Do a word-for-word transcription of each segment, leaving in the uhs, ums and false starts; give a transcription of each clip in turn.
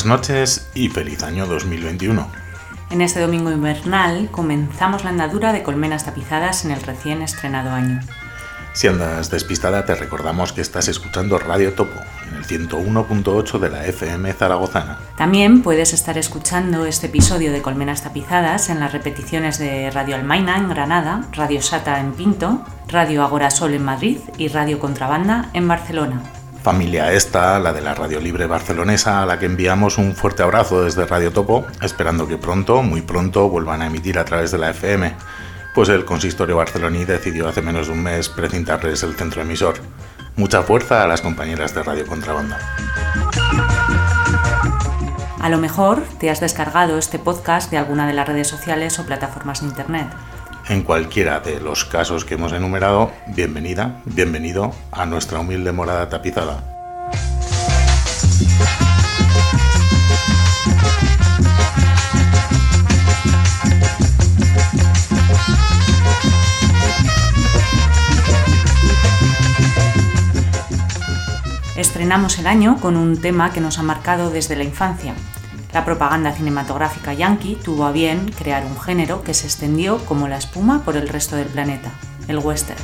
noches y feliz año dos mil veintiuno. En este domingo invernal comenzamos la andadura de colmenas tapizadas en el recién estrenado año. Si andas despistada, te recordamos que estás escuchando Radio Topo, en el ciento uno punto ocho de la F M zaragozana. También puedes estar escuchando este episodio de Colmenas Tapizadas en las repeticiones de Radio Almaina en Granada, Radio Sata en Pinto, Radio Agorasol en Madrid y Radio Contrabanda en Barcelona. Familia esta, la de la Radio Libre Barcelonesa, a la que enviamos un fuerte abrazo desde Radio Topo, esperando que pronto, muy pronto, vuelvan a emitir a través de la F M, pues el consistorio barceloní decidió hace menos de un mes precintarles el centro emisor. Mucha fuerza a las compañeras de Radio Contrabanda. A lo mejor te has descargado este podcast de alguna de las redes sociales o plataformas de internet. En cualquiera de los casos que hemos enumerado, bienvenida, bienvenido a nuestra humilde morada tapizada. Estrenamos el año con un tema que nos ha marcado desde la infancia. La propaganda cinematográfica yanqui tuvo a bien crear un género que se extendió como la espuma por el resto del planeta, el western.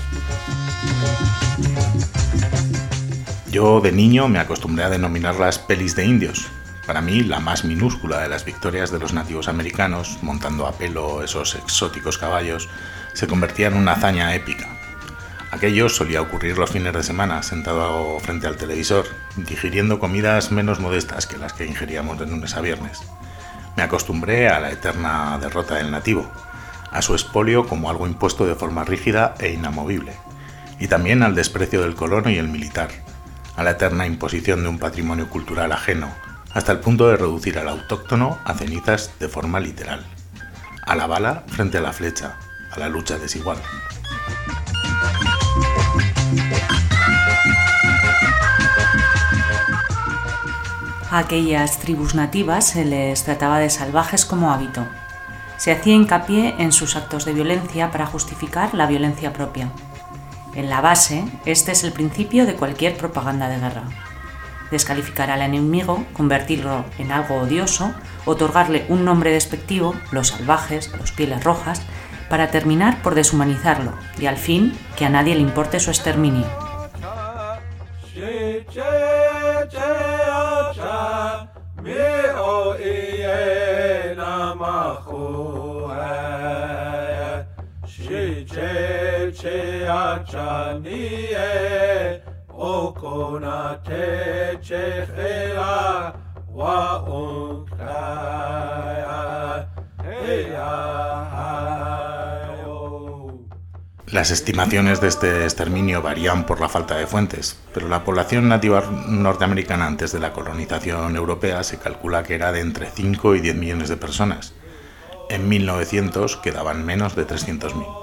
Yo de niño me acostumbré a denominar las pelis de indios. Para mí, la más minúscula de las victorias de los nativos americanos, montando a pelo esos exóticos caballos, se convertía en una hazaña épica. Aquello solía ocurrir los fines de semana, sentado frente al televisor, digiriendo comidas menos modestas que las que ingeríamos de lunes a viernes. Me acostumbré a la eterna derrota del nativo, a su expolio como algo impuesto de forma rígida e inamovible, y también al desprecio del colono y el militar, a la eterna imposición de un patrimonio cultural ajeno, hasta el punto de reducir al autóctono a cenizas de forma literal, a la bala frente a la flecha, a la lucha desigual. A aquellas tribus nativas se les trataba de salvajes como hábito. Se hacía hincapié en sus actos de violencia para justificar la violencia propia. En la base, este es el principio de cualquier propaganda de guerra. Descalificar al enemigo, convertirlo en algo odioso, otorgarle un nombre despectivo, los salvajes, los pieles rojas, para terminar por deshumanizarlo y al fin que a nadie le importe su exterminio. Las estimaciones de este exterminio varían por la falta de fuentes, pero la población nativa norteamericana antes de la colonización europea se calcula que era de entre cinco y diez millones de personas. En mil novecientos quedaban menos de trescientos mil.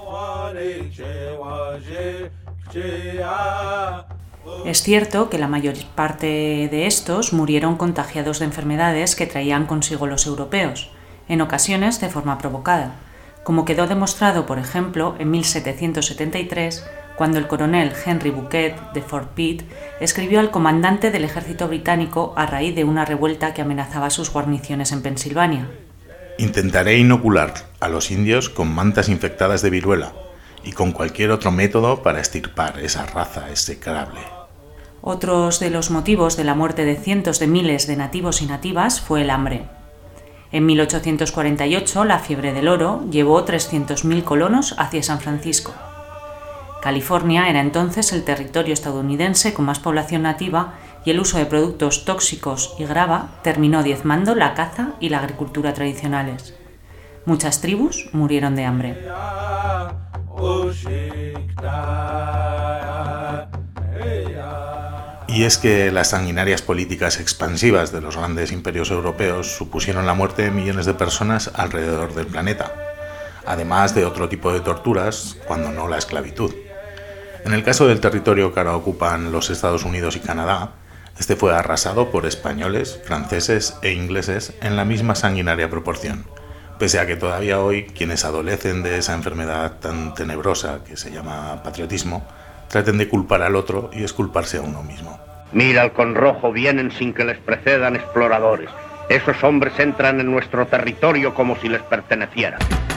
Es cierto que la mayor parte de estos murieron contagiados de enfermedades que traían consigo los europeos, en ocasiones de forma provocada, como quedó demostrado, por ejemplo, en mil setecientos setenta y tres, cuando el coronel Henry Bouquet de Fort Pitt escribió al comandante del ejército británico a raíz de una revuelta que amenazaba sus guarniciones en Pensilvania. Intentaré inocular a los indios con mantas infectadas de viruela y con cualquier otro método para extirpar esa raza execrable. Otros de los motivos de la muerte de cientos de miles de nativos y nativas fue el hambre. En mil ochocientos cuarenta y ocho, la fiebre del oro llevó trescientos mil colonos hacia San Francisco. California era entonces el territorio estadounidense con más población nativa y el uso de productos tóxicos y grava terminó diezmando la caza y la agricultura tradicionales. Muchas tribus murieron de hambre. Y es que las sanguinarias políticas expansivas de los grandes imperios europeos supusieron la muerte de millones de personas alrededor del planeta, además de otro tipo de torturas, cuando no la esclavitud. En el caso del territorio que ahora ocupan los Estados Unidos y Canadá, este fue arrasado por españoles, franceses e ingleses en la misma sanguinaria proporción, pese a que todavía hoy quienes adolecen de esa enfermedad tan tenebrosa que se llama patriotismo, traten de culpar al otro y exculparse a uno mismo. Mira, el Conrojo, vienen sin que les precedan exploradores. Esos hombres entran en nuestro territorio como si les perteneciera.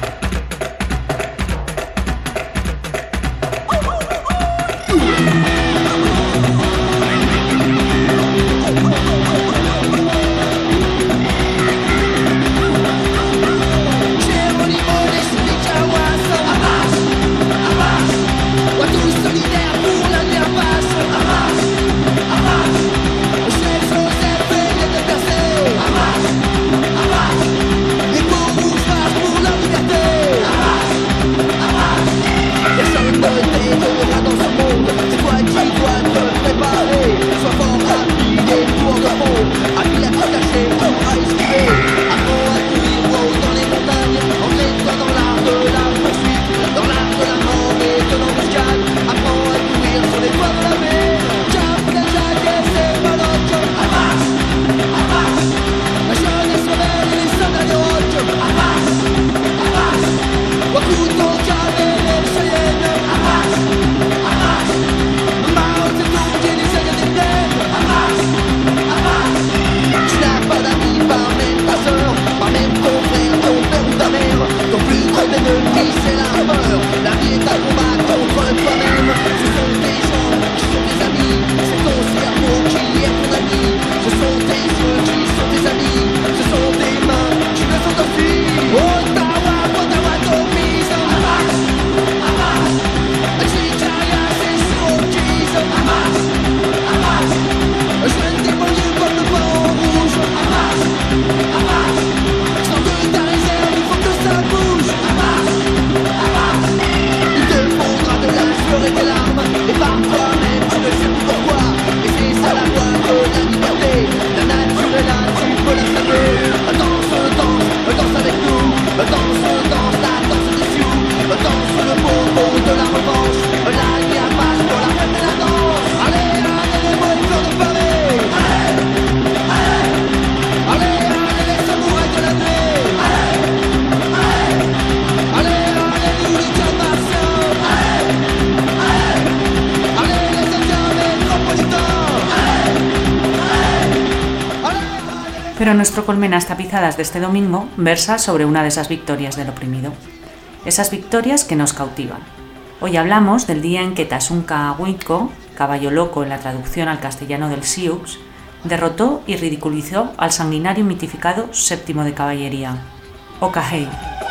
Pero nuestro Colmenas Tapizadas de este domingo versa sobre una de esas victorias del oprimido. Esas victorias que nos cautivan. Hoy hablamos del día en que Tasunka Huitco, caballo loco en la traducción al castellano del Sioux, derrotó y ridiculizó al sanguinario y mitificado séptimo de caballería, Okahei.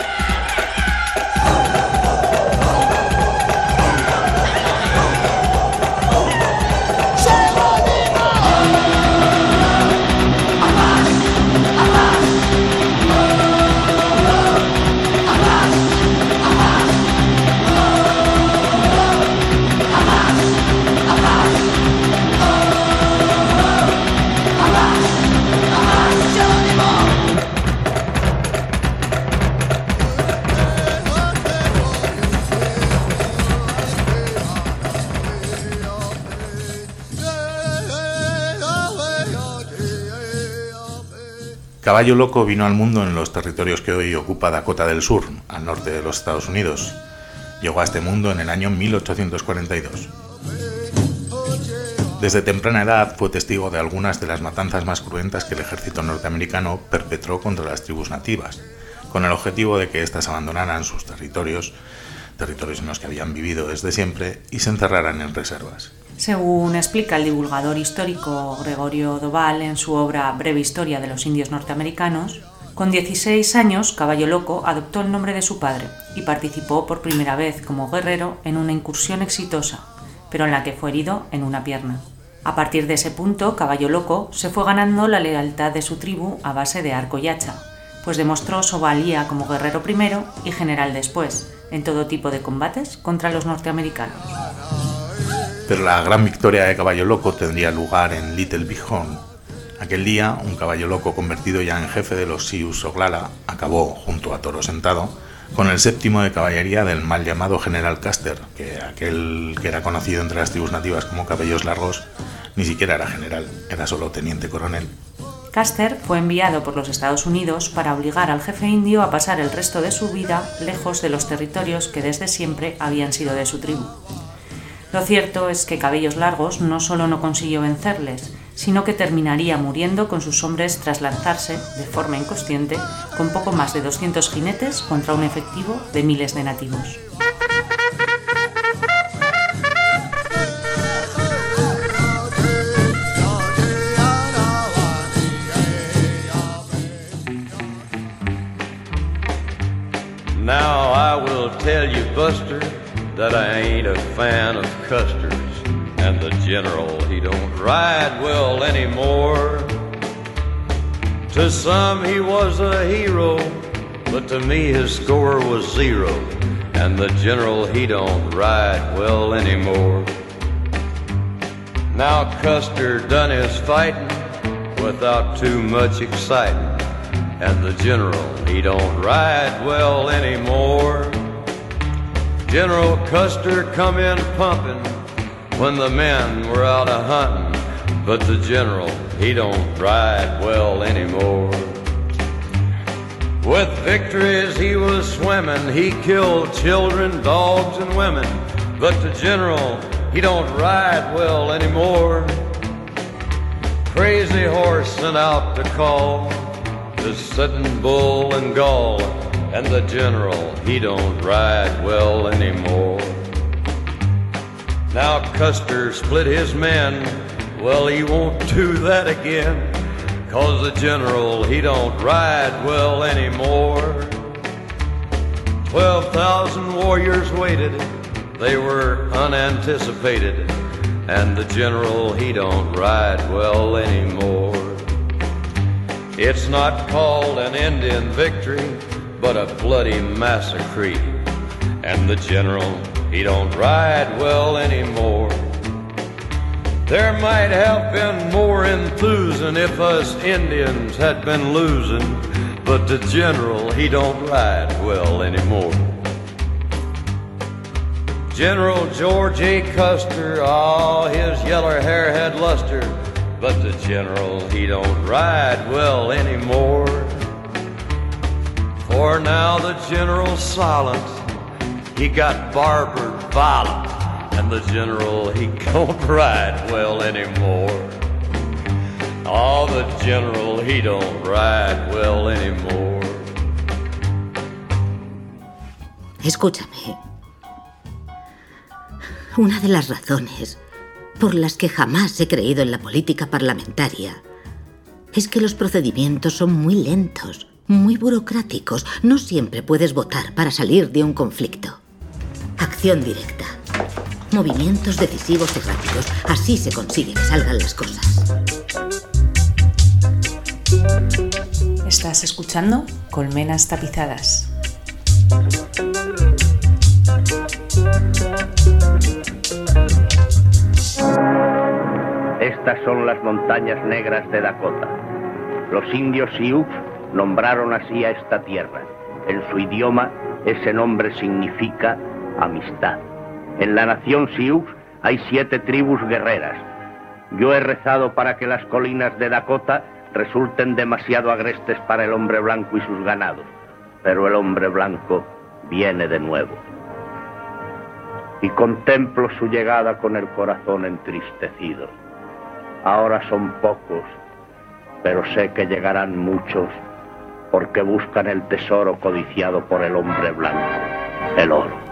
Caballo Loco vino al mundo en los territorios que hoy ocupa Dakota del Sur, al norte de los Estados Unidos. Llegó a este mundo en el año mil ochocientos cuarenta y dos. Desde temprana edad fue testigo de algunas de las matanzas más cruentas que el ejército norteamericano perpetró contra las tribus nativas, con el objetivo de que éstas abandonaran sus territorios, territorios en los que habían vivido desde siempre, y se encerraran en reservas. Según explica el divulgador histórico Gregorio Doval en su obra Breve Historia de los Indios Norteamericanos, con dieciséis años Caballo Loco adoptó el nombre de su padre y participó por primera vez como guerrero en una incursión exitosa, pero en la que fue herido en una pierna. A partir de ese punto, Caballo Loco se fue ganando la lealtad de su tribu a base de arco y hacha, pues demostró su valía como guerrero primero y general después, en todo tipo de combates contra los norteamericanos. Pero la gran victoria de Caballo Loco tendría lugar en Little Big Horn. Aquel día, un Caballo Loco convertido ya en jefe de los Sioux Oglala acabó, junto a Toro Sentado, con el séptimo de caballería del mal llamado General Custer, que aquel que era conocido entre las tribus nativas como Cabellos Largos ni siquiera era general, era solo teniente coronel. Custer fue enviado por los Estados Unidos para obligar al jefe indio a pasar el resto de su vida lejos de los territorios que desde siempre habían sido de su tribu. Lo cierto es que Cabellos Largos no solo no consiguió vencerles, sino que terminaría muriendo con sus hombres tras lanzarse, de forma inconsciente, con poco más de doscientos jinetes contra un efectivo de miles de nativos. Now I will tell you, Buster, that I ain't a fan of custards, and the general, he don't ride well anymore. To some he was a hero, but to me his score was zero, and the general, he don't ride well anymore. Now Custer done his fighting without too much exciting, and the general, he don't ride well anymore. General Custer come in pumping when the men were out a hunting, but the general, he don't ride well anymore. With victories he was swimming, he killed children, dogs, and women, but the general, he don't ride well anymore. Crazy Horse sent out to call the Sitting Bull and Gull, and the general, he don't ride well anymore. Now Custer split his men, well, he won't do that again, 'cause the general, he don't ride well anymore. Twelve thousand warriors waited, they were unanticipated, and the general, he don't ride well anymore. It's not called an Indian victory, but a bloody massacre, and the general, he don't ride well anymore. There might have been more enthusing if us Indians had been losing, but the general, he don't ride well anymore. General George A. Custer, oh, his yeller hair had luster, but the general, he don't ride well anymore. For now the general's silent, he got barbered violent, and the general, he don't ride well anymore. Oh, the general, he don't ride well anymore. Escúchame. Una de las razones por las que jamás he creído en la política parlamentaria es que los procedimientos son muy lentos, muy burocráticos. No siempre puedes votar para salir de un conflicto. Acción directa. Movimientos decisivos y rápidos. Así se consigue que salgan las cosas. Estás escuchando Colmenas Tapizadas. Estas son las montañas negras de Dakota. Los indios Sioux nombraron así a esta tierra. En su idioma, ese nombre significa amistad. En la nación Sioux hay siete tribus guerreras. Yo he rezado para que las colinas de Dakota resulten demasiado agrestes para el hombre blanco y sus ganados, pero el hombre blanco viene de nuevo. Y contemplo su llegada con el corazón entristecido. Ahora son pocos, pero sé que llegarán muchos, porque buscan el tesoro codiciado por el hombre blanco, el oro.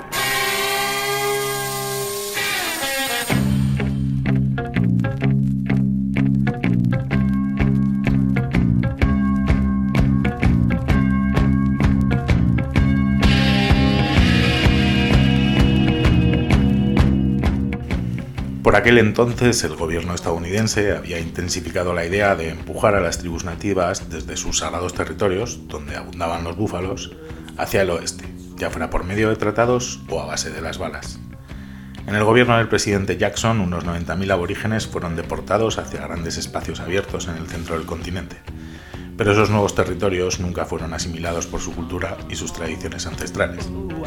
Por aquel entonces, el gobierno estadounidense había intensificado la idea de empujar a las tribus nativas desde sus sagrados territorios, donde abundaban los búfalos, hacia el oeste, ya fuera por medio de tratados o a base de las balas. En el gobierno del presidente Jackson, unos noventa mil aborígenes fueron deportados hacia grandes espacios abiertos en el centro del continente, pero esos nuevos territorios nunca fueron asimilados por su cultura y sus tradiciones ancestrales.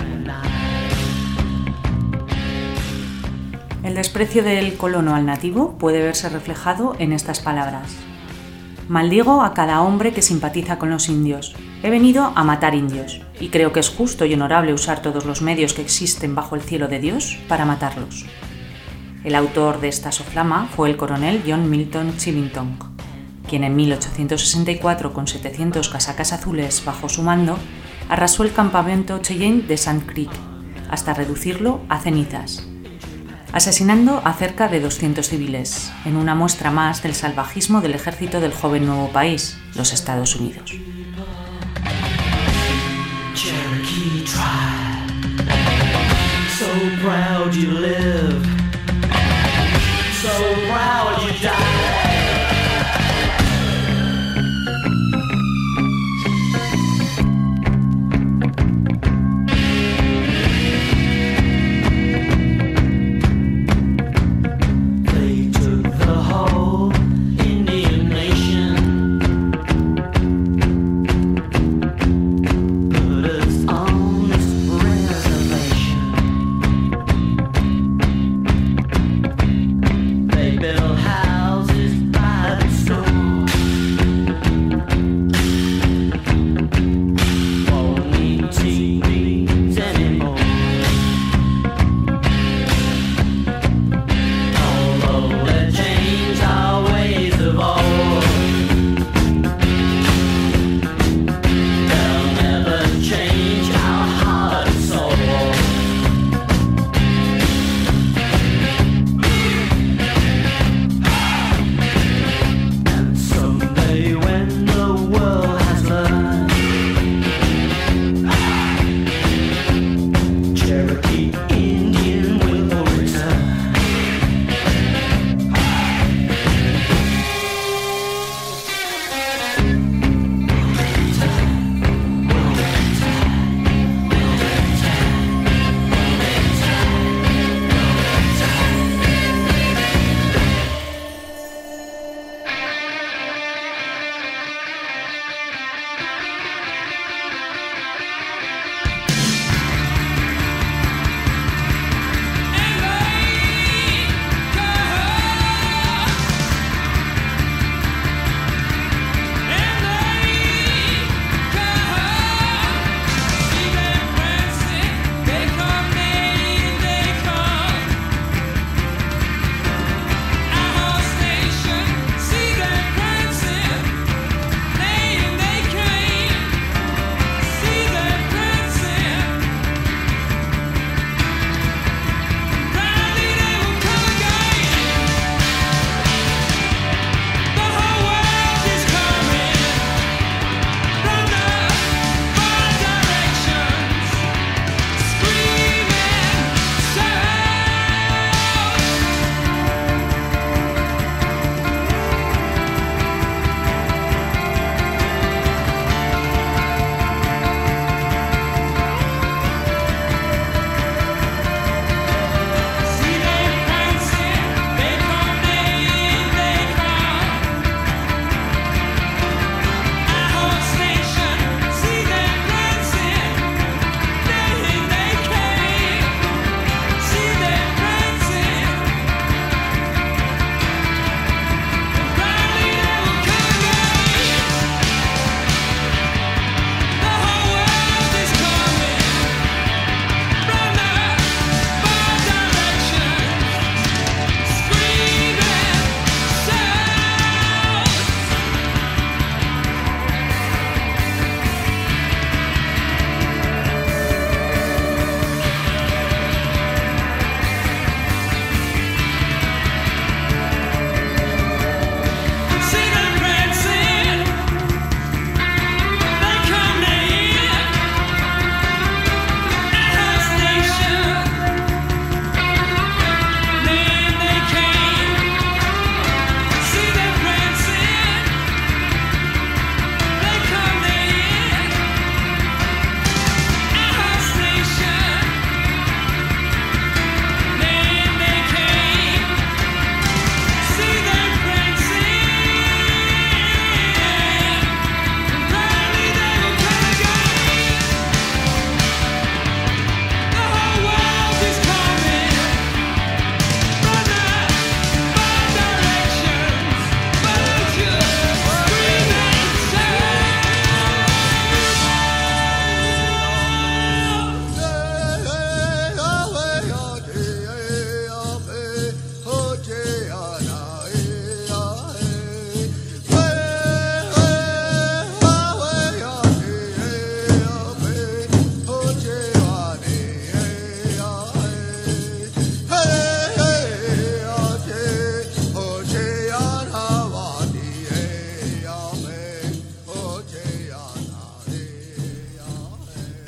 El desprecio del colono al nativo puede verse reflejado en estas palabras. Maldigo a cada hombre que simpatiza con los indios. He venido a matar indios, y creo que es justo y honorable usar todos los medios que existen bajo el cielo de Dios para matarlos. El autor de esta soflama fue el coronel John Milton Chivington, quien en mil ochocientos sesenta y cuatro, con setecientos casacas azules bajo su mando, arrasó el campamento Cheyenne de Sand Creek hasta reducirlo a cenizas, asesinando a cerca de doscientos civiles, en una muestra más del salvajismo del ejército del joven nuevo país, los Estados Unidos. Cherokee tribe, so proud you live, so proud you die.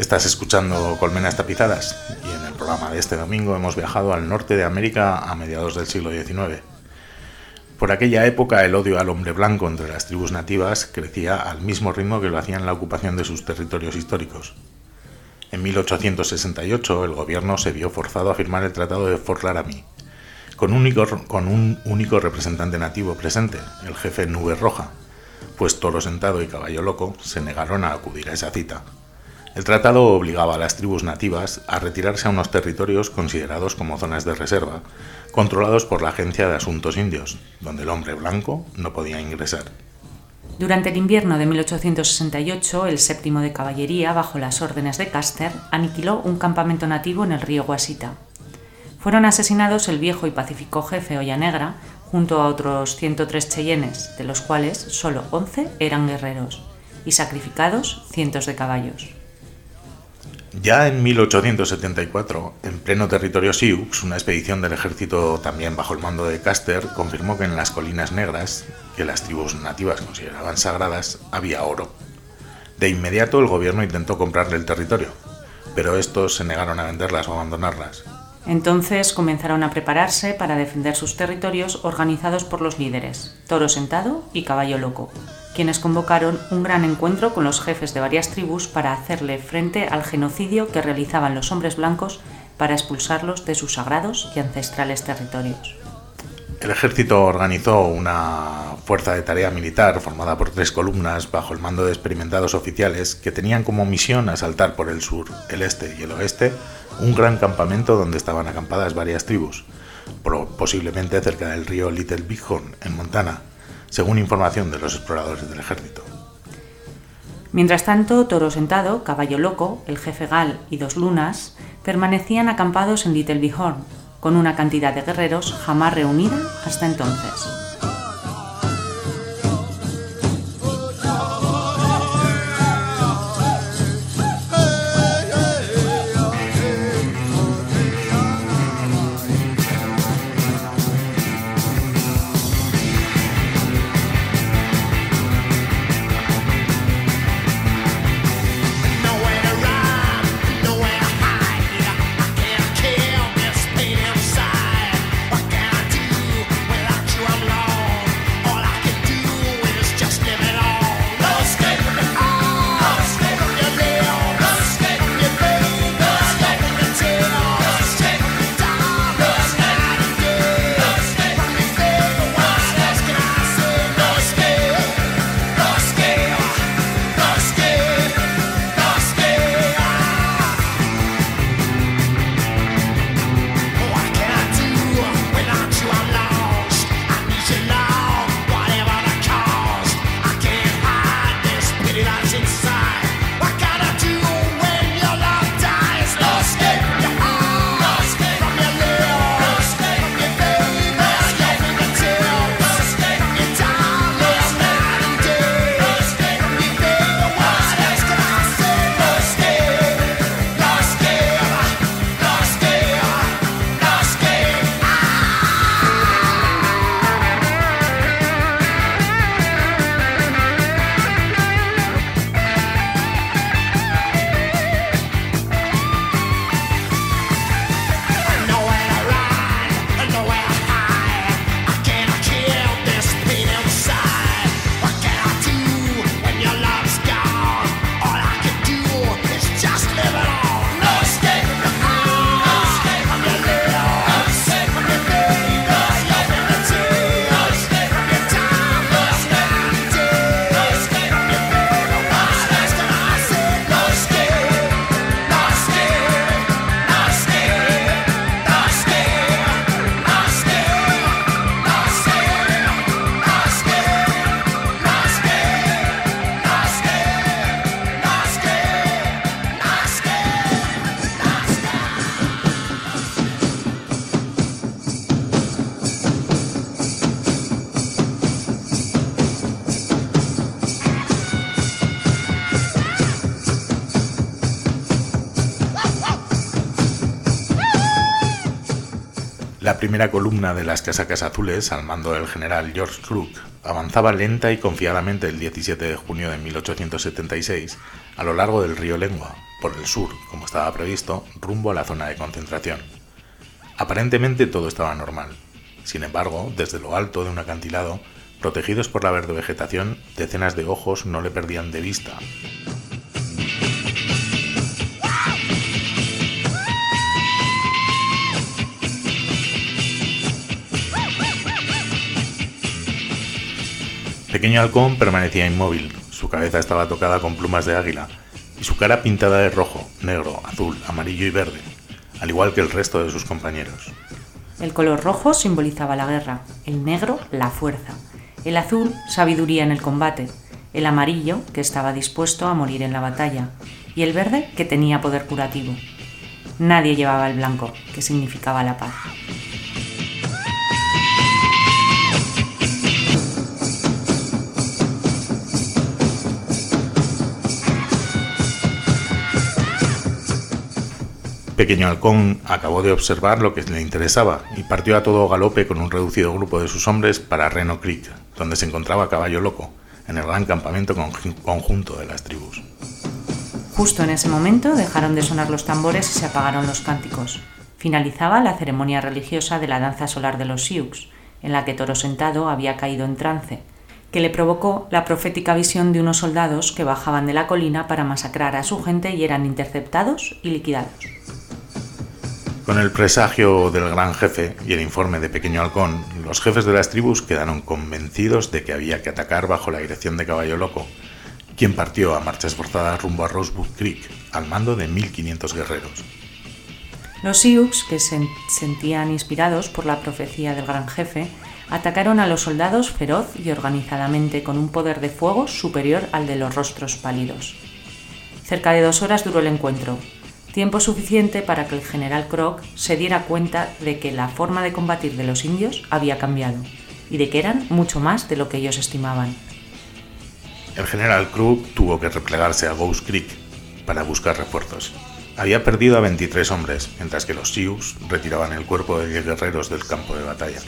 Estás escuchando Colmenas Tapizadas y en el programa de este domingo hemos viajado al norte de América a mediados del siglo diecinueve. Por aquella época el odio al hombre blanco entre las tribus nativas crecía al mismo ritmo que lo hacían la ocupación de sus territorios históricos. En mil ochocientos sesenta y ocho el gobierno se vio forzado a firmar el Tratado de Fort Laramie, con un único, con un único representante nativo presente, el jefe Nube Roja, pues Toro Sentado y Caballo Loco se negaron a acudir a esa cita. El tratado obligaba a las tribus nativas a retirarse a unos territorios considerados como zonas de reserva, controlados por la Agencia de Asuntos Indios, donde el hombre blanco no podía ingresar. Durante el invierno de mil ochocientos sesenta y ocho, el séptimo de Caballería, bajo las órdenes de Custer, aniquiló un campamento nativo en el río Washita. Fueron asesinados el viejo y pacífico jefe Olla Negra, junto a otros ciento tres cheyennes, de los cuales solo once eran guerreros, y sacrificados cientos de caballos. Ya en mil ochocientos setenta y cuatro, en pleno territorio Sioux, una expedición del ejército también bajo el mando de Custer confirmó que en las Colinas Negras, que las tribus nativas consideraban sagradas, había oro. De inmediato el gobierno intentó comprarle el territorio, pero estos se negaron a venderlas o abandonarlas. Entonces comenzaron a prepararse para defender sus territorios organizados por los líderes, Toro Sentado y Caballo Loco, quienes convocaron un gran encuentro con los jefes de varias tribus para hacerle frente al genocidio que realizaban los hombres blancos para expulsarlos de sus sagrados y ancestrales territorios. El ejército organizó una fuerza de tarea militar formada por tres columnas bajo el mando de experimentados oficiales que tenían como misión asaltar por el sur, el este y el oeste un gran campamento donde estaban acampadas varias tribus, posiblemente cerca del río Little Bighorn, en Montana, según información de los exploradores del ejército. Mientras tanto, Toro Sentado, Caballo Loco, el jefe Gal y Dos Lunas permanecían acampados en Little Bighorn, con una cantidad de guerreros jamás reunida hasta entonces. La primera columna de las casacas azules, al mando del general George Crook, avanzaba lenta y confiadamente el diecisiete de junio de mil ochocientos setenta y seis a lo largo del río Lengua, por el sur, como estaba previsto, rumbo a la zona de concentración. Aparentemente todo estaba normal. Sin embargo, desde lo alto de un acantilado, protegidos por la verde vegetación, decenas de ojos no le perdían de vista. Pequeño Halcón permanecía inmóvil, su cabeza estaba tocada con plumas de águila y su cara pintada de rojo, negro, azul, amarillo y verde, al igual que el resto de sus compañeros. El color rojo simbolizaba la guerra, el negro la fuerza, el azul sabiduría en el combate, el amarillo que estaba dispuesto a morir en la batalla y el verde que tenía poder curativo. Nadie llevaba el blanco, que significaba la paz. Pequeño Halcón acabó de observar lo que le interesaba y partió a todo galope con un reducido grupo de sus hombres para Reno Creek, donde se encontraba Caballo Loco, en el gran campamento conjunto de las tribus. Justo en ese momento dejaron de sonar los tambores y se apagaron los cánticos. Finalizaba la ceremonia religiosa de la danza solar de los Sioux, en la que Toro Sentado había caído en trance, que le provocó la profética visión de unos soldados que bajaban de la colina para masacrar a su gente y eran interceptados y liquidados. Con el presagio del gran jefe y el informe de Pequeño Halcón, los jefes de las tribus quedaron convencidos de que había que atacar bajo la dirección de Caballo Loco, quien partió a marchas forzadas rumbo a Rosebud Creek, al mando de mil quinientos guerreros. Los Sioux, que se sentían inspirados por la profecía del gran jefe, atacaron a los soldados feroz y organizadamente con un poder de fuego superior al de los rostros pálidos. Cerca de dos horas duró el encuentro, tiempo suficiente para que el general Croc se diera cuenta de que la forma de combatir de los indios había cambiado y de que eran mucho más de lo que ellos estimaban. El general Croc tuvo que replegarse a Ghost Creek para buscar refuerzos. Había perdido a veintitrés hombres, mientras que los Sioux retiraban el cuerpo de diez guerreros del campo de batalla.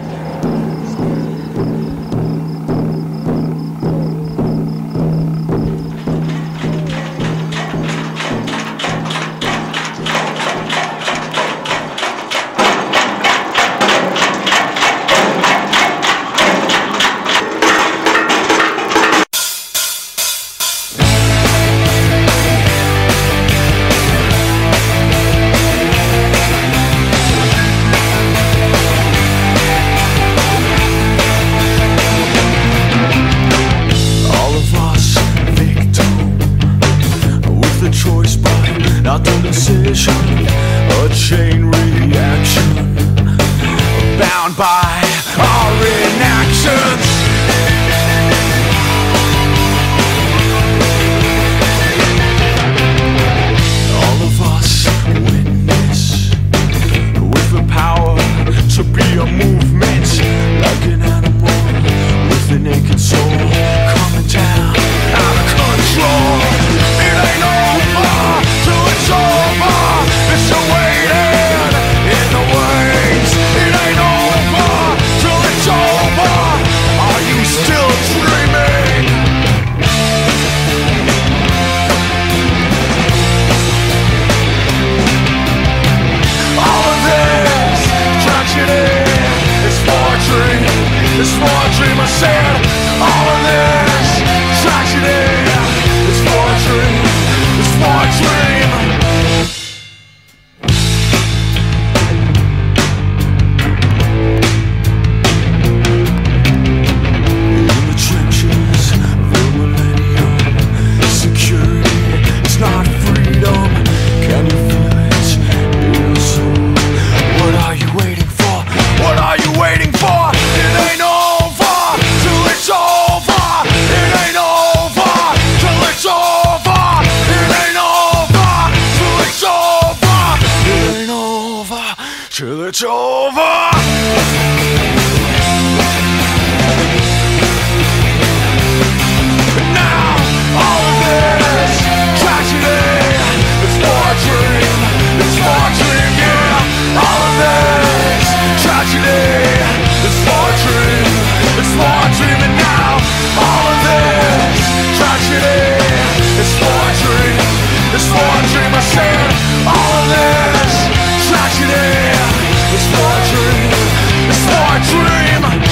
It's over. Now all of this tragedy, it's more a dream, it's more a dream, yeah. All of this tragedy, it's more a dream, it's more a dream, and now all of this tragedy, it's more a dream, it's more for a dream. I said all of this tragedy is for a dream, it's for a dream.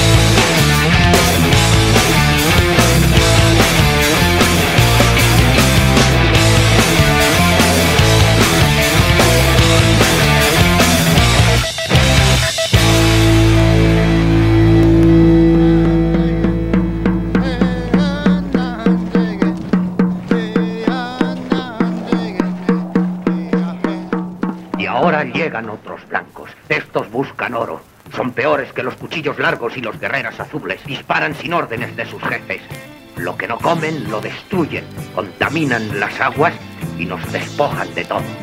Llegan otros blancos. Estos buscan oro. Son peores que los cuchillos largos y los guerreros azules. Disparan sin órdenes de sus jefes. Lo que no comen lo destruyen. Contaminan las aguas y nos despojan de todo.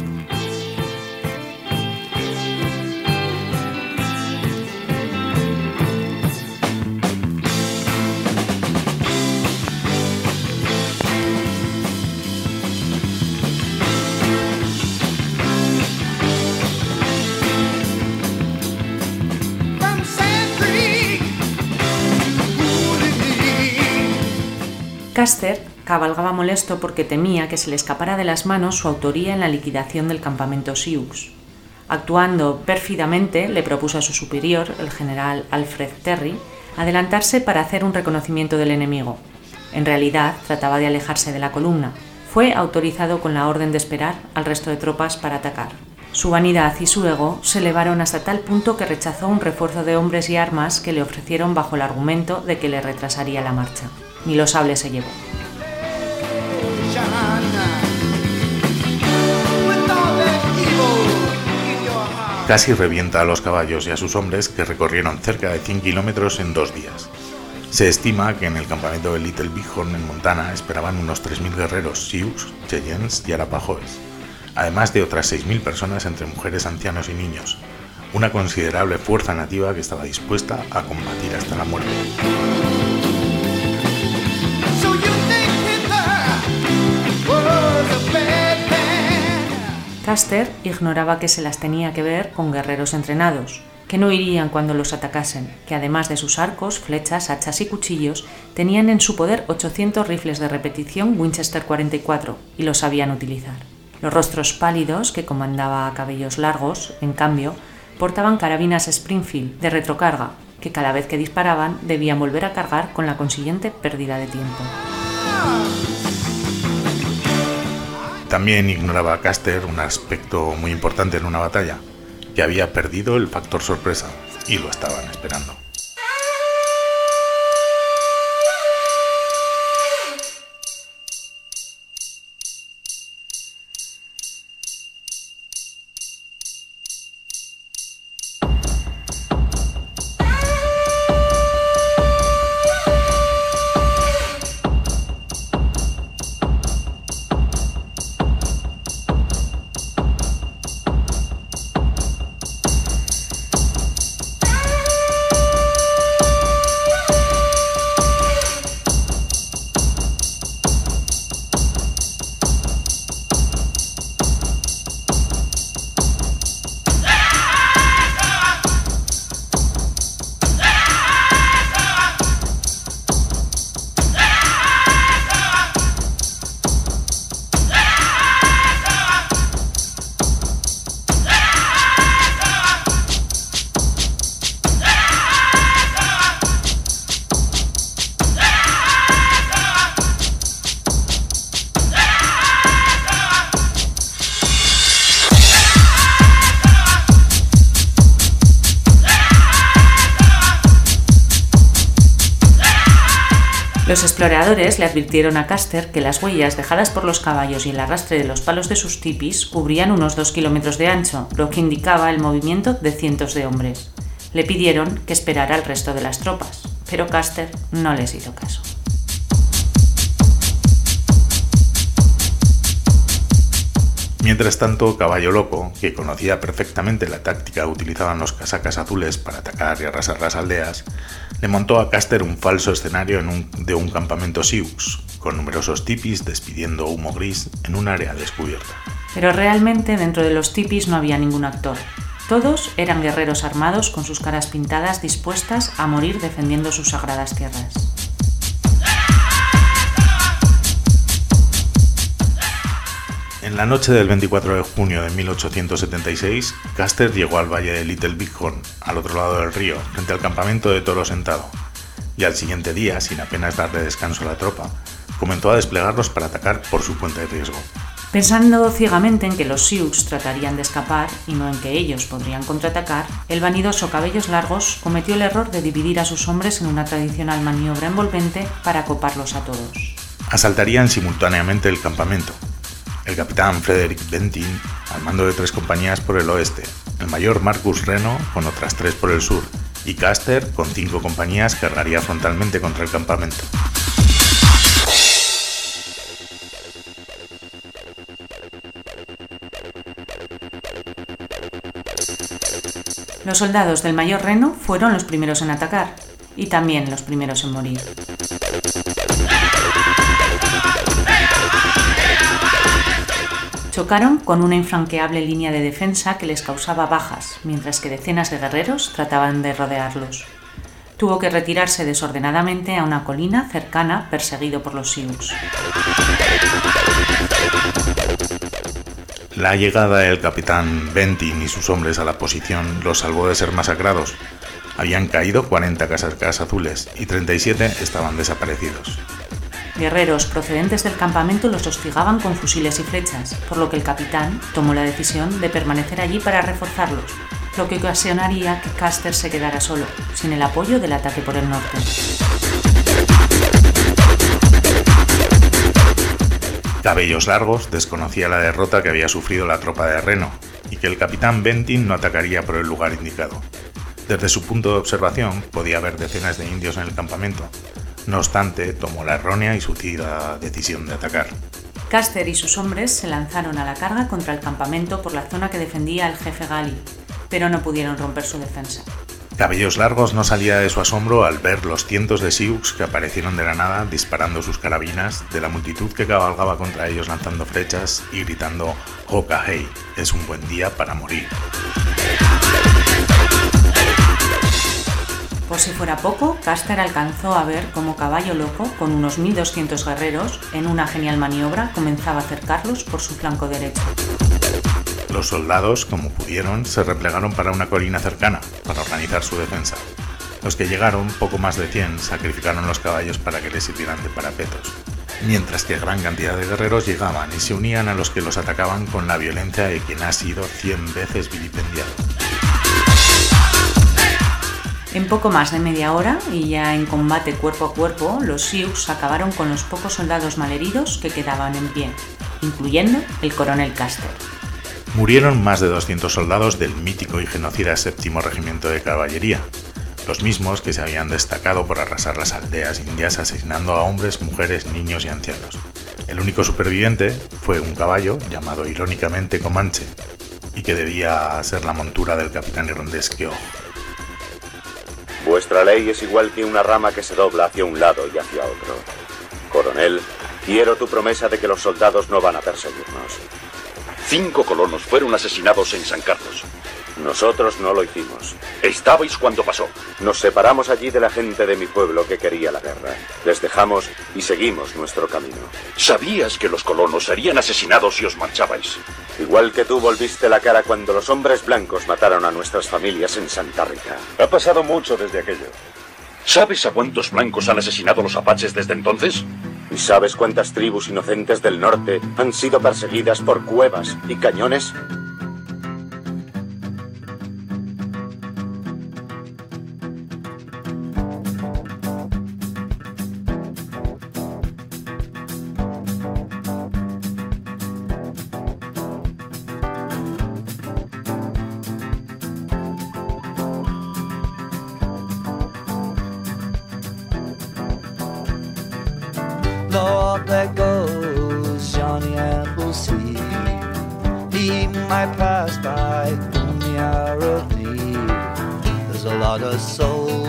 Custer cabalgaba molesto porque temía que se le escapara de las manos su autoría en la liquidación del campamento Sioux. Actuando pérfidamente, le propuso a su superior, el general Alfred Terry, adelantarse para hacer un reconocimiento del enemigo. En realidad, trataba de alejarse de la columna. Fue autorizado con la orden de esperar al resto de tropas para atacar. Su vanidad y su ego se elevaron hasta tal punto que rechazó un refuerzo de hombres y armas que le ofrecieron bajo el argumento de que le retrasaría la marcha. Ni los sables se llevó. Casi revienta a los caballos y a sus hombres, que recorrieron cerca de cien kilómetros en dos días. Se estima que en el campamento de Little Bighorn, en Montana, esperaban unos tres mil guerreros Sioux, Cheyennes y Arapahoes, además de otras seis mil personas entre mujeres, ancianos y niños, una considerable fuerza nativa que estaba dispuesta a combatir hasta la muerte. Custer ignoraba que se las tenía que ver con guerreros entrenados, que no irían cuando los atacasen, que además de sus arcos, flechas, hachas y cuchillos, tenían en su poder ochocientos rifles de repetición Winchester cuarenta y cuatro y los sabían utilizar. Los rostros pálidos, que comandaba a cabellos largos, en cambio, portaban carabinas Springfield de retrocarga, que cada vez que disparaban debían volver a cargar con la consiguiente pérdida de tiempo. También ignoraba Custer un aspecto muy importante en una batalla, que había perdido el factor sorpresa, y lo estaban esperando. Los exploradores le advirtieron a Custer que las huellas dejadas por los caballos y el arrastre de los palos de sus tipis cubrían unos dos kilómetros de ancho, lo que indicaba el movimiento de cientos de hombres. Le pidieron que esperara al resto de las tropas, pero Custer no les hizo caso. Mientras tanto, Caballo Loco, que conocía perfectamente la táctica que utilizaban los casacas azules para atacar y arrasar las aldeas, le montó a Custer un falso escenario en un, de un campamento Sioux, con numerosos tipis despidiendo humo gris en un área descubierta. Pero realmente dentro de los tipis no había ningún actor. Todos eran guerreros armados con sus caras pintadas, dispuestas a morir defendiendo sus sagradas tierras. En En la noche del veinticuatro de junio de mil ochocientos setenta y seis, Custer llegó al valle de Little Bighorn, al otro lado del río, frente al campamento de Toro Sentado, y al siguiente día, sin apenas darle descanso a la tropa, comenzó a desplegarlos para atacar por su cuenta de riesgo. Pensando ciegamente en que los Sioux tratarían de escapar y no en que ellos podrían contraatacar, el vanidoso Cabellos Largos cometió el error de dividir a sus hombres en una tradicional maniobra envolvente para acoparlos a todos. Asaltarían simultáneamente el campamento. El capitán Frederick Bentin al mando de tres compañías por el oeste, el mayor Marcus Reno con otras tres por el sur, y Custer con cinco compañías cargaría frontalmente contra el campamento. Los soldados del mayor Reno fueron los primeros en atacar, y también los primeros en morir. Chocaron con una infranqueable línea de defensa que les causaba bajas, mientras que decenas de guerreros trataban de rodearlos. Tuvo que retirarse desordenadamente a una colina cercana, perseguido por los Sioux. La llegada del capitán Bentin y sus hombres a la posición los salvó de ser masacrados. Habían caído cuarenta casacas azules y treinta y siete estaban desaparecidos. Guerreros procedentes del campamento los hostigaban con fusiles y flechas, por lo que el capitán tomó la decisión de permanecer allí para reforzarlos, lo que ocasionaría que Custer se quedara solo, sin el apoyo del ataque por el norte. Cabellos Largos desconocía la derrota que había sufrido la tropa de Reno y que el capitán Bentin no atacaría por el lugar indicado. Desde su punto de observación podía haber decenas de indios en el campamento. No obstante, tomó la errónea y suicida decisión de atacar. Custer y sus hombres se lanzaron a la carga contra el campamento por la zona que defendía el jefe Gali, pero no pudieron romper su defensa. Cabellos Largos no salía de su asombro al ver los cientos de Sioux que aparecieron de la nada disparando sus carabinas, de la multitud que cabalgaba contra ellos lanzando flechas y gritando "Hokahei, es un buen día para morir". Por si fuera poco, Custer alcanzó a ver cómo Caballo Loco, con unos mil doscientos guerreros, en una genial maniobra comenzaba a acercarlos por su flanco derecho. Los soldados, como pudieron, se replegaron para una colina cercana, para organizar su defensa. Los que llegaron, poco más de cien, sacrificaron los caballos para que les sirvieran de parapetos, mientras que gran cantidad de guerreros llegaban y se unían a los que los atacaban con la violencia de quien ha sido cien veces vilipendiado. En poco más de media hora, y ya en combate cuerpo a cuerpo, los Sioux acabaron con los pocos soldados malheridos que quedaban en pie, incluyendo el coronel Custer. Murieron más de doscientos soldados del mítico y genocida séptimo Regimiento de Caballería, los mismos que se habían destacado por arrasar las aldeas indias asesinando a hombres, mujeres, niños y ancianos. El único superviviente fue un caballo llamado irónicamente Comanche, y que debía ser la montura del capitán irlandés Keogh. Vuestra ley es igual que una rama que se dobla hacia un lado y hacia otro. Coronel, quiero tu promesa de que los soldados no van a perseguirnos. Cinco colonos fueron asesinados en San Carlos. Nosotros no lo hicimos. Estabais cuando pasó. Nos separamos allí de la gente de mi pueblo que quería la guerra. Les dejamos y seguimos nuestro camino. Sabías que los colonos serían asesinados si os marchabais. Igual que tú volviste la cara cuando los hombres blancos mataron a nuestras familias en Santa Rita. Ha pasado mucho desde aquello. ¿Sabes a cuántos blancos han asesinado los apaches desde entonces? ¿Y sabes cuántas tribus inocentes del norte han sido perseguidas por cuevas y cañones? Lord, there goes Johnny Appleseed. He might pass by in the hour of need. There's a lot of soul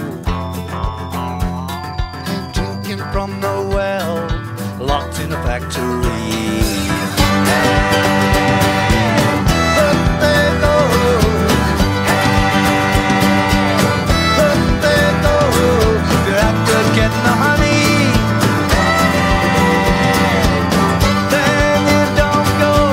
drinking from the well, locked in a factory. But there goes, but there goes, you're after getting the honey. Then you don't go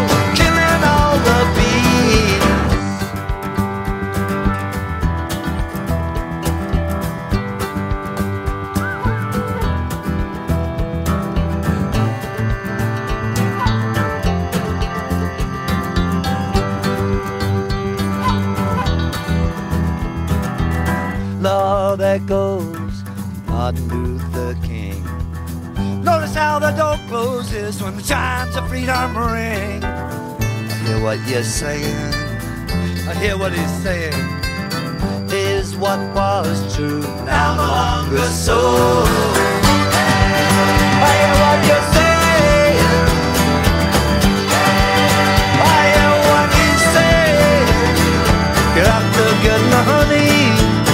Oh, there goes Martin Luther King. Notice how the door closes when the chimes of freedom ring. I hear what you're saying, I hear what he's saying. Is what was true now no longer so. I hear what you're saying, I hear what he's saying. You have to get the honey.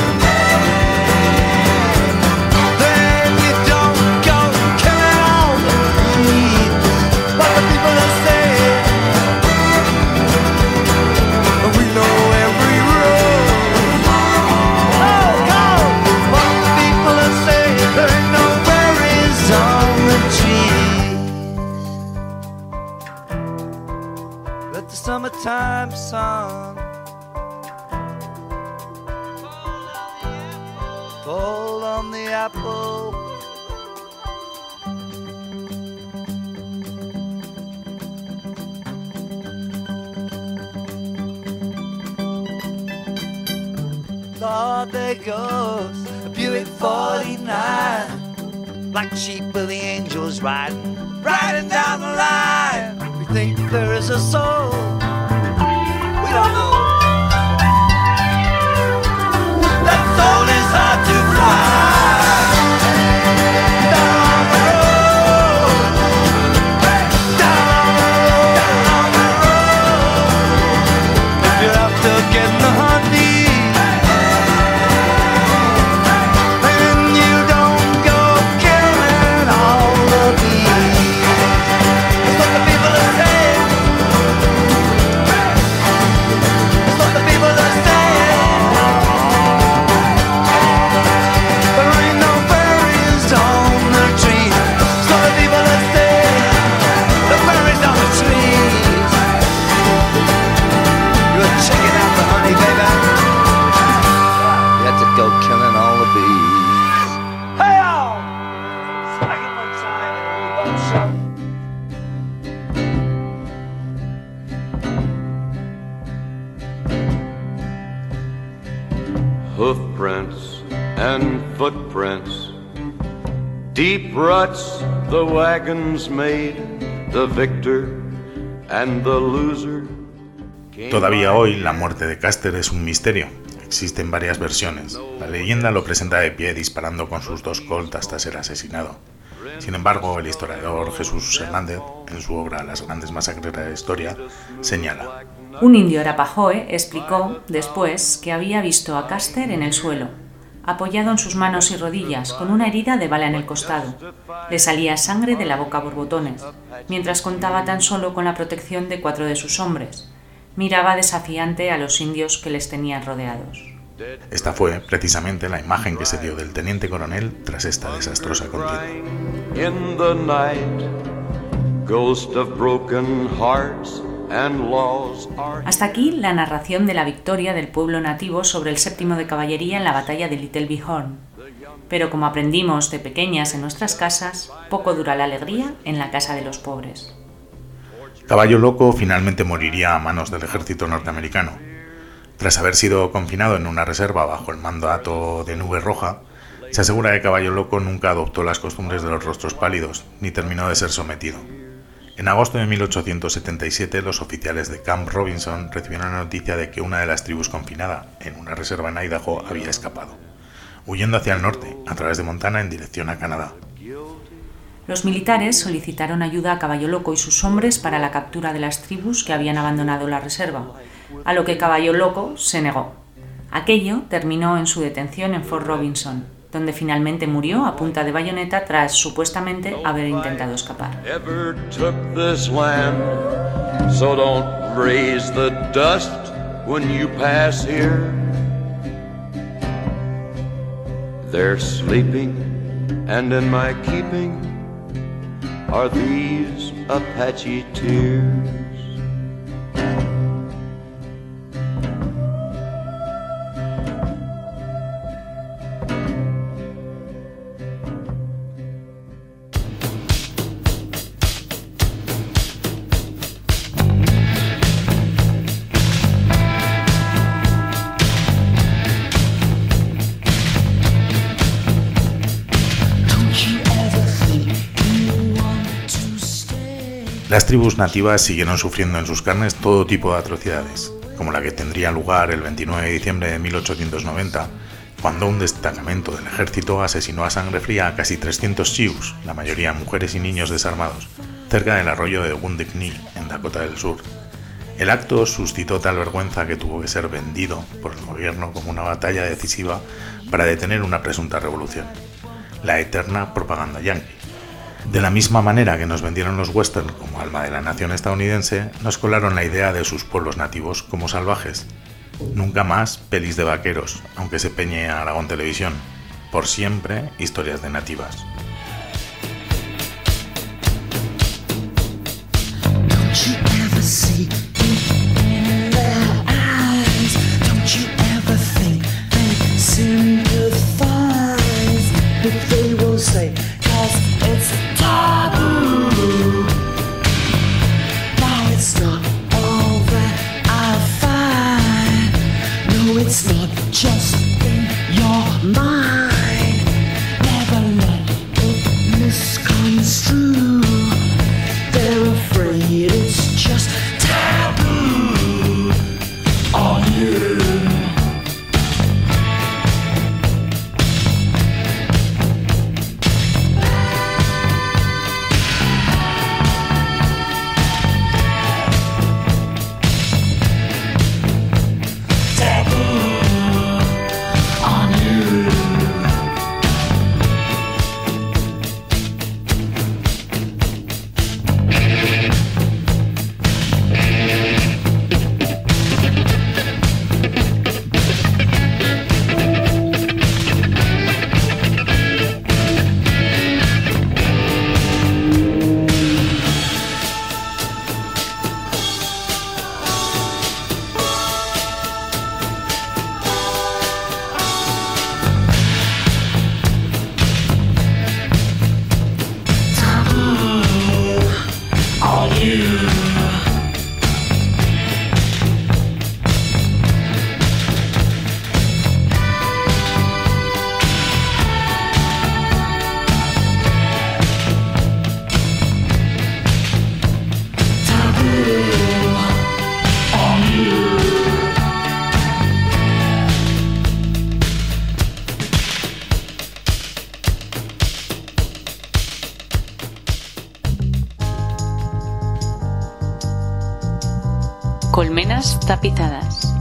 Summertime sun fall on the apple. Lord, there goes a Buick forty-nine, black sheep with the angels riding, riding down the line. We think there is a soul. We don't know. That soul is hard to find. Down the road, down the road, down the road. If you have to get in the honey, then you don't go killing all the bees. That's what the people are saying. Hoofprints and footprints, deep ruts the wagons made, the victor and the loser. Todavía hoy la muerte de Custer es un misterio. Existen varias versiones. La leyenda lo presenta de pie disparando con sus dos Colt hasta ser asesinado. Sin embargo, el historiador Jesús Hernández, en su obra Las grandes masacres de la historia, señala: un indio Arapahoe explicó después que había visto a Custer en el suelo, apoyado en sus manos y rodillas, con una herida de bala en el costado. Le salía sangre de la boca a borbotones, mientras contaba tan solo con la protección de cuatro de sus hombres. Miraba desafiante a los indios que les tenían rodeados. Esta fue, precisamente, la imagen que se dio del teniente coronel tras esta desastrosa contienda. Hasta aquí la narración de la victoria del pueblo nativo sobre el séptimo de caballería en la batalla de Little Bighorn. Pero como aprendimos de pequeñas en nuestras casas, poco dura la alegría en la casa de los pobres. Caballo Loco finalmente moriría a manos del ejército norteamericano. Tras haber sido confinado en una reserva bajo el mandato de Nube Roja, se asegura que Caballo Loco nunca adoptó las costumbres de los rostros pálidos, ni terminó de ser sometido. En agosto de mil ochocientos setenta y siete, los oficiales de Camp Robinson recibieron la noticia de que una de las tribus confinada, en una reserva en Idaho, había escapado, huyendo hacia el norte, a través de Montana, en dirección a Canadá. Los militares solicitaron ayuda a Caballo Loco y sus hombres para la captura de las tribus que habían abandonado la reserva, a lo que Caballo Loco se negó. Aquello terminó en su detención en Fort Robinson, donde finalmente murió a punta de bayoneta tras supuestamente haber intentado escapar. They're sleeping, and in my keeping are these Apache tears. Las tribus nativas siguieron sufriendo en sus carnes todo tipo de atrocidades, como la que tendría lugar el veintinueve de diciembre de mil ochocientos noventa, cuando un destacamento del ejército asesinó a sangre fría a casi trescientos Sioux, la mayoría mujeres y niños desarmados, cerca del arroyo de Wounded Knee, en Dakota del Sur. El acto suscitó tal vergüenza que tuvo que ser vendido por el gobierno como una batalla decisiva para detener una presunta revolución, la eterna propaganda yankee. De la misma manera que nos vendieron los western como alma de la nación estadounidense, nos colaron la idea de sus pueblos nativos como salvajes. Nunca más pelis de vaqueros, aunque se peñe a Aragón Televisión. Por siempre historias de nativas. It's not just in your mind. Never let it misconstrue. They're afraid it's just taboo on you. Colmenas tapizadas.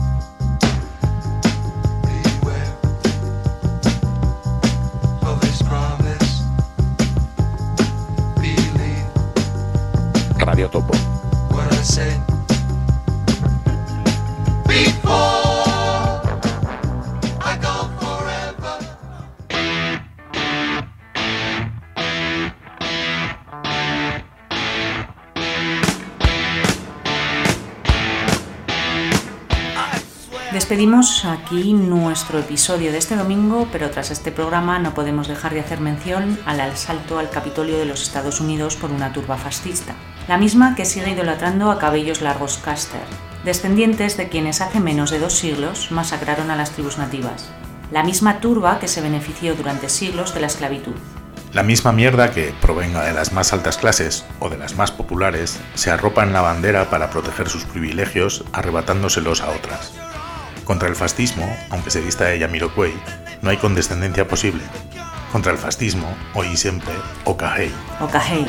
Radio Topo. Despedimos aquí nuestro episodio de este domingo, pero tras este programa no podemos dejar de hacer mención al asalto al Capitolio de los Estados Unidos por una turba fascista, la misma que sigue idolatrando a cabellos largos Custer, descendientes de quienes hace menos de dos siglos masacraron a las tribus nativas, la misma turba que se benefició durante siglos de la esclavitud. La misma mierda que, provenga de las más altas clases o de las más populares, se arropa en la bandera para proteger sus privilegios arrebatándoselos a otras. Contra el fascismo, aunque se vista de Jamiroquai, no hay condescendencia posible. Contra el fascismo, hoy y siempre, Okahei. Okahei.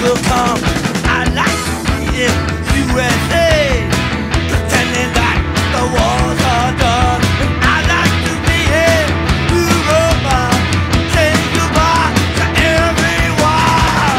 will come. I'd like to be in U S A, pretending that the wars are done. I'd like to be in Europa, saying goodbye to everyone.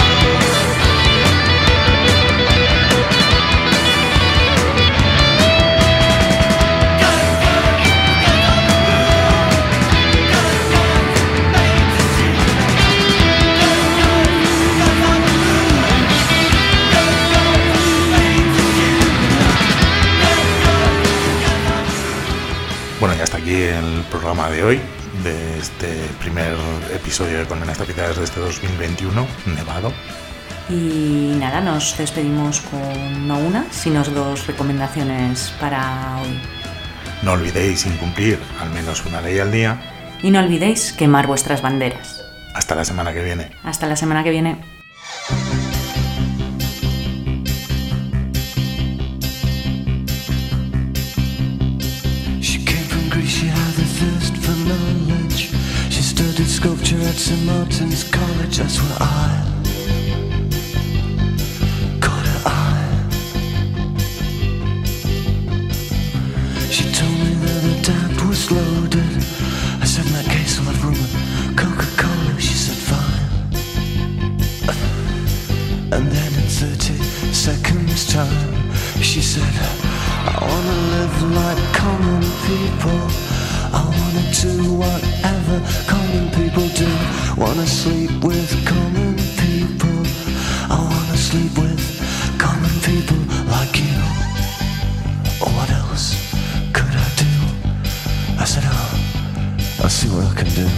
Bueno, y hasta aquí el programa de hoy, de este primer episodio de Colmenas Tropicales de este dos mil veintiuno, nevado. Y nada, nos despedimos con no una, sino dos recomendaciones para hoy. No olvidéis incumplir al menos una ley al día. Y no olvidéis quemar vuestras banderas. Hasta la semana que viene. Hasta la semana que viene. She had the thirst for knowledge. She studied sculpture at Saint Martin's College. That's where I caught her eye. She told me that her dad was loaded. I said, in that case I'll have rum and Coca-Cola. She said, fine. And then in thirty seconds time she said, I wanna live like common people. I wanna do whatever common people do. Wanna sleep with common people. I wanna sleep with common people like you. What else could I do? I said, oh, I'll see what I can do.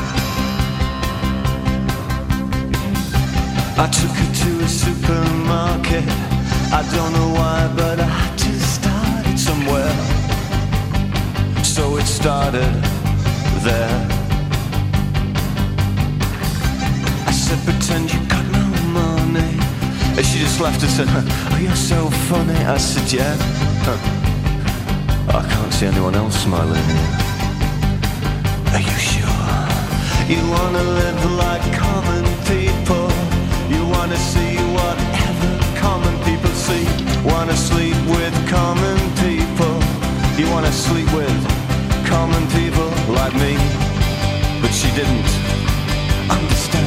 I took her to a supermarket. I don't know why, but I just started somewhere. So it started there. I said, pretend you got no money. And she just laughed and said, oh, you're so funny. I said, yeah. Huh. I can't see anyone else smiling here. Are you sure? You wanna live like common people. You wanna see whatever common people see. Wanna sleep with common people. You wanna sleep with common people like me. But she didn't understand.